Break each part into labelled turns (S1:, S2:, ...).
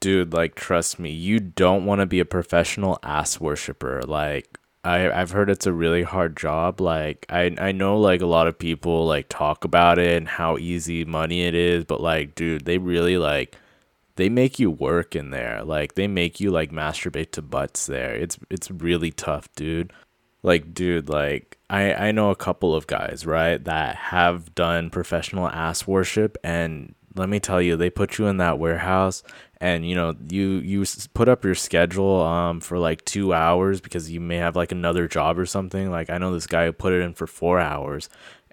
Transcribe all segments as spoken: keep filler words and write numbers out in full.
S1: Dude, like, trust me, you don't want to be a professional ass worshiper. Like, I, I've heard it's a really hard job. Like, I, I know, like, a lot of people, like, talk about it and how easy money it is, but, like, dude, they really, like, they make you work in there. Like, they make you, like, masturbate to butts there. It's, it's really tough, dude. Like, dude, like, I, I know a couple of guys, right, that have done professional ass worship, and let me tell you, they put you in that warehouse, and you know, you you s- put up your schedule um for like two hours because you may have like another job or something. Like, I know this guy who put it in for four hours,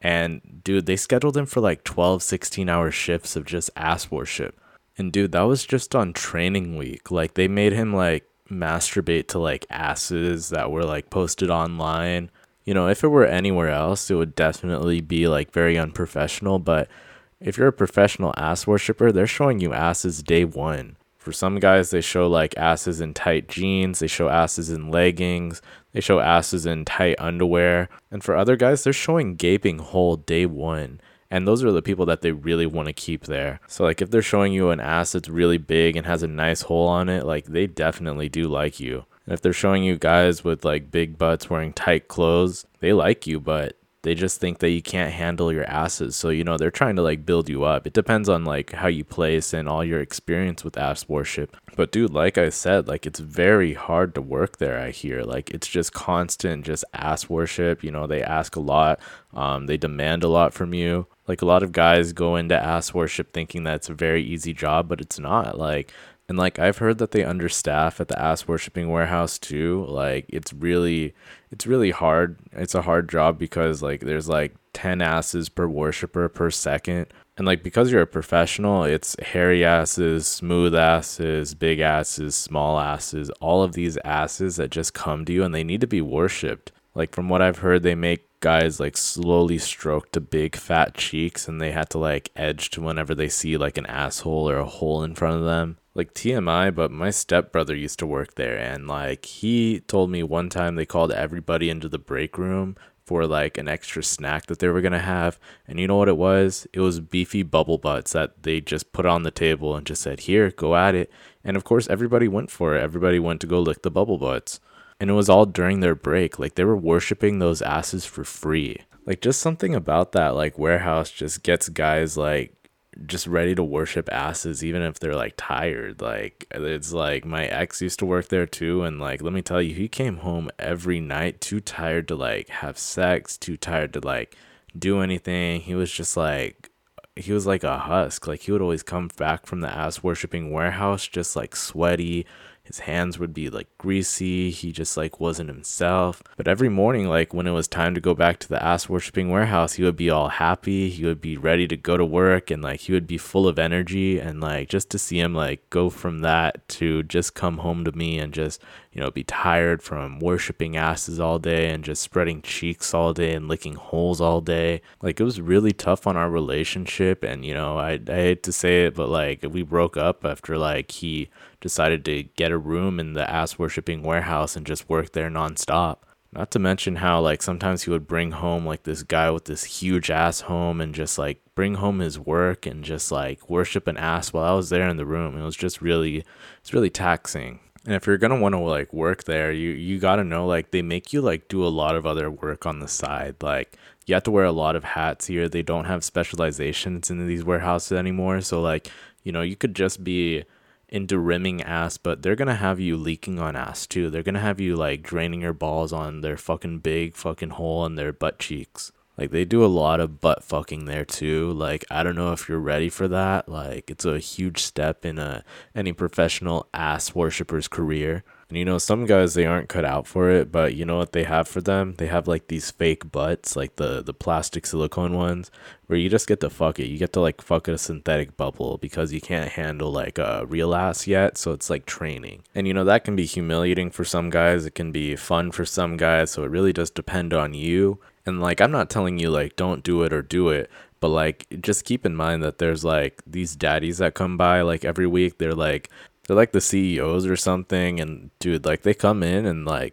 S1: and dude, they scheduled him for like twelve, sixteen hour shifts of just ass worship. And dude, that was just on training week. Like, they made him like masturbate to like asses that were like posted online. You know, if it were anywhere else, it would definitely be like very unprofessional. But if you're a professional ass worshiper, they're showing you asses day one. For some guys, they show like asses in tight jeans, they show asses in leggings, they show asses in tight underwear. And for other guys, they're showing gaping hole day one. And those are the people that they really want to keep there. So like, if they're showing you an ass that's really big and has a nice hole on it, like, they definitely do like you. And if they're showing you guys with like big butts wearing tight clothes, they like you, but they just think that you can't handle your asses. So, you know, they're trying to like build you up. It depends on like how you place and all your experience with ass worship. But dude, like I said, like, it's very hard to work there, I hear. Like, it's just constant just ass worship. You know, they ask a lot. Um, they demand a lot from you. Like, a lot of guys go into ass worship thinking that it's a very easy job, but it's not. Like, and like, I've heard that they understaff at the ass worshiping warehouse too. Like, it's really it's really hard. It's a hard job because like there's like ten asses per worshiper per second. And like, because you're a professional, it's hairy asses, smooth asses, big asses, small asses, all of these asses that just come to you and they need to be worshipped. Like, from what I've heard, they make guys like slowly stroke to big fat cheeks, and they had to like edge to whenever they see like an asshole or a hole in front of them. Like, T M I, but my stepbrother used to work there, and like, he told me one time they called everybody into the break room for like an extra snack that they were gonna have. And you know what it was? It was beefy bubble butts that they just put on the table and just said, "Here, go at it." And of course, everybody went for it. Everybody went to go lick the bubble butts. And it was all during their break. Like, they were worshiping those asses for free. Like, just something about that like warehouse just gets guys like just ready to worship asses even if they're like tired. Like, it's like, my ex used to work there too, and like, let me tell you, he came home every night too tired to like have sex, too tired to like do anything. He was just like, he was like a husk. Like, he would always come back from the ass worshiping warehouse just like sweaty. His hands would be like greasy. He just like wasn't himself. But every morning, like, when it was time to go back to the ass worshiping warehouse, he would be all happy. He would be ready to go to work, and like, he would be full of energy. And like, just to see him like go from that to just come home to me and just, you know, be tired from worshiping asses all day and just spreading cheeks all day and licking holes all day. Like, it was really tough on our relationship. And, you know, I, I hate to say it, but like, we broke up after like he decided to get a room in the ass worshiping warehouse and just work there nonstop. Not to mention how like sometimes he would bring home like this guy with this huge ass home and just like bring home his work and just like worship an ass while I was there in the room. It was just really, it's really taxing. And if you're gonna want to like work there, you you gotta know like they make you like do a lot of other work on the side. Like, you have to wear a lot of hats here. They don't have specializations in these warehouses anymore. So like, you know, you could just be into rimming ass, but they're gonna have you leaking on ass too. They're gonna have you like draining your balls on their fucking big fucking hole in their butt cheeks. Like, they do a lot of butt fucking there too. Like, I don't know if you're ready for that. Like, it's a huge step in a any professional ass worshiper's career. And you know, some guys, they aren't cut out for it, but you know what they have for them? They have like these fake butts, like the the plastic silicone ones, where you just get to fuck it. You get to like fuck a synthetic bubble because you can't handle like a real ass yet, so it's like training. And you know, that can be humiliating for some guys. It can be fun for some guys, so it really does depend on you. And like, I'm not telling you like don't do it or do it, but like, just keep in mind that there's like these daddies that come by like every week. They're like they're like the C E Os or something, and dude, like, they come in and like,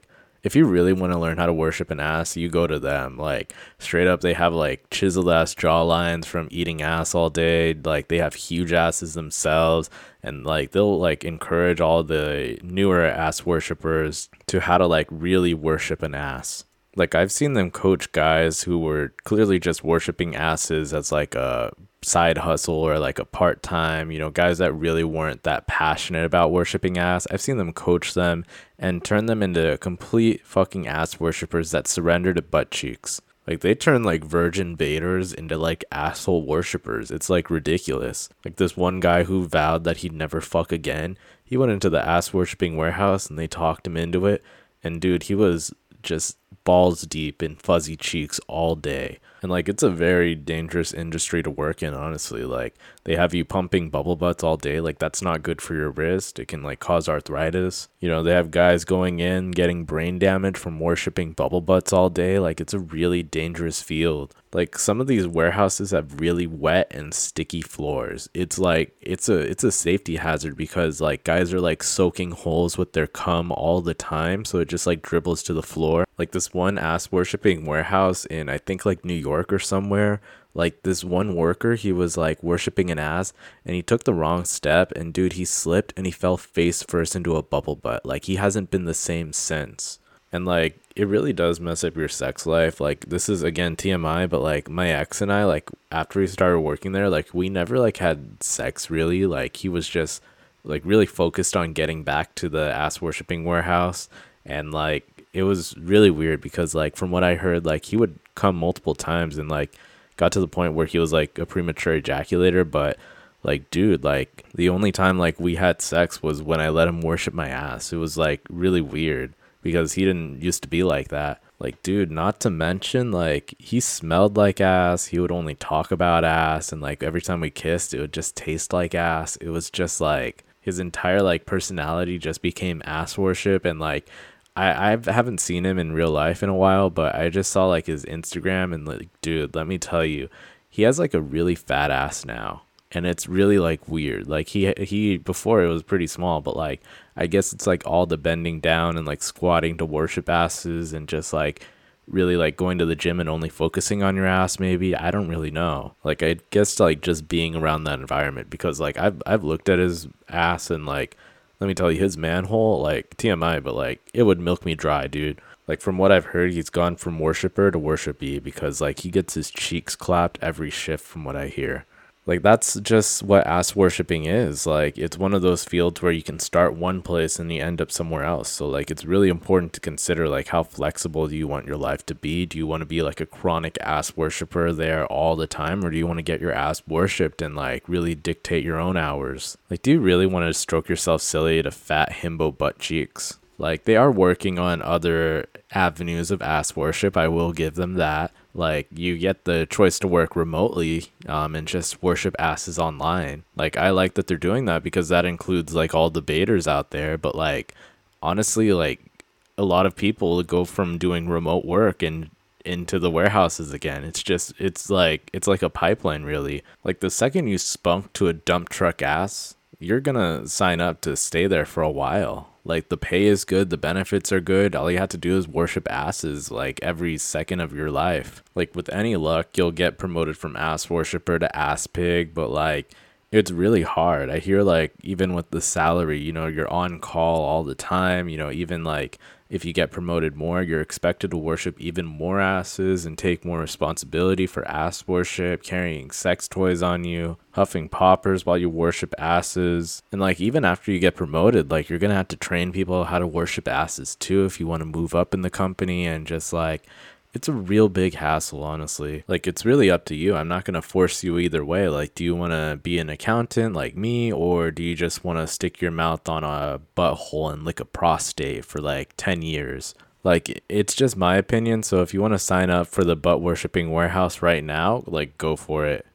S1: if you really want to learn how to worship an ass, you go to them. Like straight up, they have like chiseled ass jawlines from eating ass all day. Like they have huge asses themselves, and like they'll like encourage all the newer ass worshipers to how to like really worship an ass. Like I've seen them coach guys who were clearly just worshiping asses as like a side hustle or like a part-time, you know, guys that really weren't that passionate about worshiping ass. I've seen them coach them and turn them into complete fucking ass worshipers that surrender to butt cheeks. Like they turn like virgin baiters into like asshole worshipers. It's like ridiculous. Like this one guy who vowed that he'd never fuck again. He went into the ass worshiping warehouse and they talked him into it. And dude, he was just balls deep in fuzzy cheeks all day. And like it's a very dangerous industry to work in, honestly. Like they have you pumping bubble butts all day. Like that's not good for your wrist. It can like cause arthritis. You know, they have guys going in getting brain damage from worshiping bubble butts all day. Like it's a really dangerous field. Like some of these warehouses have really wet and sticky floors. It's like it's a it's a safety hazard because like guys are like soaking holes with their cum all the time, so it just like dribbles to the floor. Like this one ass worshiping warehouse in I think like New York or somewhere, like this one worker, he was like worshiping an ass and he took the wrong step and dude, he slipped and he fell face first into a bubble butt. Like he hasn't been the same since. And like it really does mess up your sex life. Like this is again T M I, but like my ex and I, like after we started working there, like we never like had sex really. Like he was just like really focused on getting back to the ass worshiping warehouse. And like it was really weird because like from what I heard, like he would come multiple times and like got to the point where he was like a premature ejaculator. But like dude, like the only time like we had sex was when I let him worship my ass. It was like really weird because he didn't used to be like that. Like dude, not to mention like he smelled like ass. He would only talk about ass, and like every time we kissed it would just taste like ass. It was just like his entire like personality just became ass worship. And like I, I haven't seen him in real life in a while, but I just saw like his Instagram and like, dude, let me tell you, he has like a really fat ass now. And it's really like weird. Like he, he, before it was pretty small, but like, I guess it's like all the bending down and like squatting to worship asses and just like really like going to the gym and only focusing on your ass. Maybe, I don't really know. Like, I guess like just being around that environment, because like I've, I've looked at his ass and like, let me tell you, his manhole, like T M I, but like it would milk me dry, dude. Like from what I've heard, he's gone from worshiper to worshipee because like he gets his cheeks clapped every shift from what I hear. Like that's just what ass worshiping is. Like it's one of those fields where you can start one place and you end up somewhere else. So like it's really important to consider like how flexible do you want your life to be? Do you want to be like a chronic ass worshiper there all the time, or do you want to get your ass worshipped and like really dictate your own hours? Like do you really want to stroke yourself silly to fat himbo butt cheeks? Like they are working on other avenues of ass worship, I will give them that. Like you get the choice to work remotely um, and just worship asses online. Like I like that they're doing that because that includes like all the baiters out there. But like honestly, like a lot of people go from doing remote work and into the warehouses again. It's just it's like it's like a pipeline really. Like the second you spunk to a dump truck ass, you're gonna sign up to stay there for a while. Like the pay is good, the benefits are good. All you have to do is worship asses like every second of your life. Like with any luck, you'll get promoted from ass worshiper to ass pig, but like it's really hard. I hear like even with the salary, you know, you're on call all the time, you know, even like if you get promoted more, you're expected to worship even more asses and take more responsibility for ass worship, carrying sex toys on you, huffing poppers while you worship asses. And like even after you get promoted, like you're gonna have to train people how to worship asses too if you want to move up in the company. And just like it's a real big hassle, honestly. Like it's really up to you. I'm not gonna force you either way. Like, do you want to be an accountant like me, or do you just want to stick your mouth on a butthole and lick a prostate for like ten years? Like it's just my opinion. So if you want to sign up for the butt worshipping warehouse right now, like go for it.